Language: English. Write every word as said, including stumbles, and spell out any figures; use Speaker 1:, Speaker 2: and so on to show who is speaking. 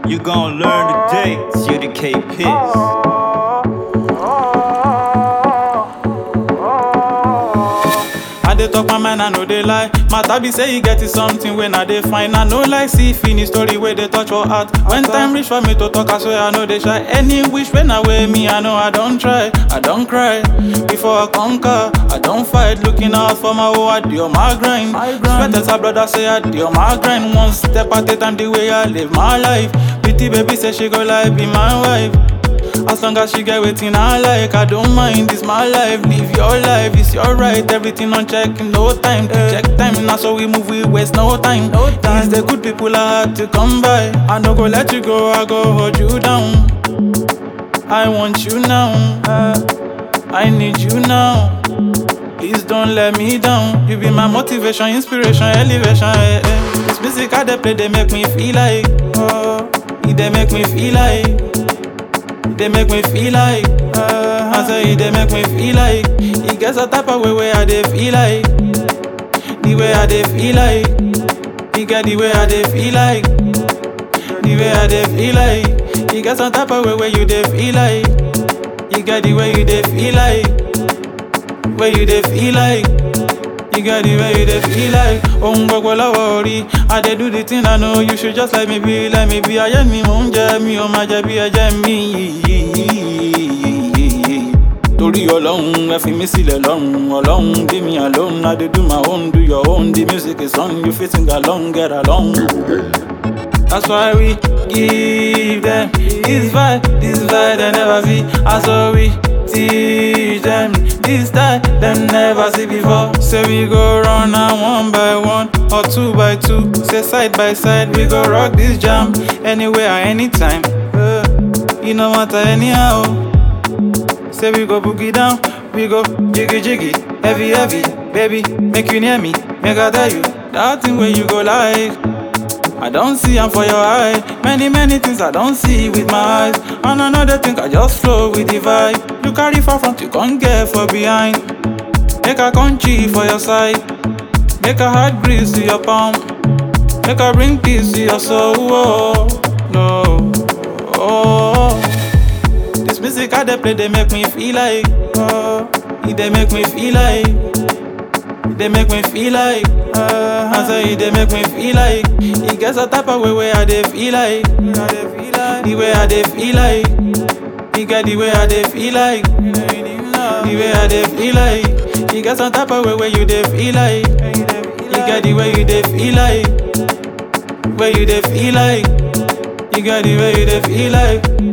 Speaker 1: You gon' learn today. It's you the K Piss.
Speaker 2: I dey talk my mind, I know they lie. Matter be say you get it something when I dey find. I know like see finish story where they touch your heart. When time reach for me to talk, I swear I know they shy. Any wish when I wear me, I know I don't try, I don't cry. Before I conquer, I don't fight. Looking out for my whole, I do on my grind. Sweat as a brother say I do on my grind. One step at a time, the way I live my life. Pretty baby say she go like be my wife. As long as she get waiting I like, I don't mind, it's my life. Live your life, it's your right. Everything on check, no time to check time. Now so we move, we waste no time. No time. It's the good people I had to come by. I no go let you go, I go hold you down. I want you now, I need you now. Please don't let me down. You be my motivation, inspiration, elevation. Eh, eh. This music I dey play, they make me feel like, oh, they make me feel like. They make me feel like, uh, I say they make me feel like. It gets a type of way where I dey feel like. The way I dey feel like. It get the way I dey feel like. The way I dey feel like. It gets a type of way where you dey feel like. You get the way you dey feel like. Where you dey feel like. You got the way you dey feel like. Oh, gbogbo la worry. I dey do the thing I know you should just let me be, let me be. Ayé mi mò ń jẹ mi, ó máa jẹ bí ẹ̀jẹ̀ mi. Torí Ọlọ́run ẹ fi mí sílẹ̀ lọ́rùn. Ọlọ́run leave me alone. I dey do my own, do your own. The music is on, you fit sing along, get along. That's why we give them this vibe, this vibe they never see. That's why we teach them this style them never see before. Say we go run am one by one or two by two. Say side by side we go rock this jam anywhere anytime. Uh, you no matter anyhow. Say we go boogie down, we go jiggy jiggy, heavy heavy. Baby, make you near me, make I tell you that thing where you go like. I don't see them for your eye. Many, many things I don't see with my eyes. And another thing I just flow with the vibe. You carry far front, you can't get for behind. Make a country for your side. Make a heart breeze to your palm. Make a bring peace to your soul. Oh, no. Oh. This music I dey play, they make me feel like. Oh, they make me feel like. They make me feel like, uh, I say they make me feel like. It gets a type of way where I dey feel like. The way I dey feel like. It get the way I dey feel like. The way I dey feel like. It gets a type of way where you dey feel like. You get the way you dey feel like. Where you dey feel like. You get the way you dey feel like.